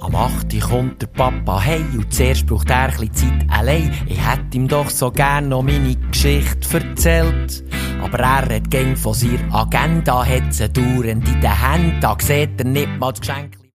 Am 8. kommt der Papa hey und zuerst braucht er ein bisschen Zeit allein. Ich hätte ihm doch so gern noch meine Geschichte erzählt. Aber er redet gern von seiner Agenda, hat sie dauernd in den Händen, da sieht er nicht mal das Geschenk.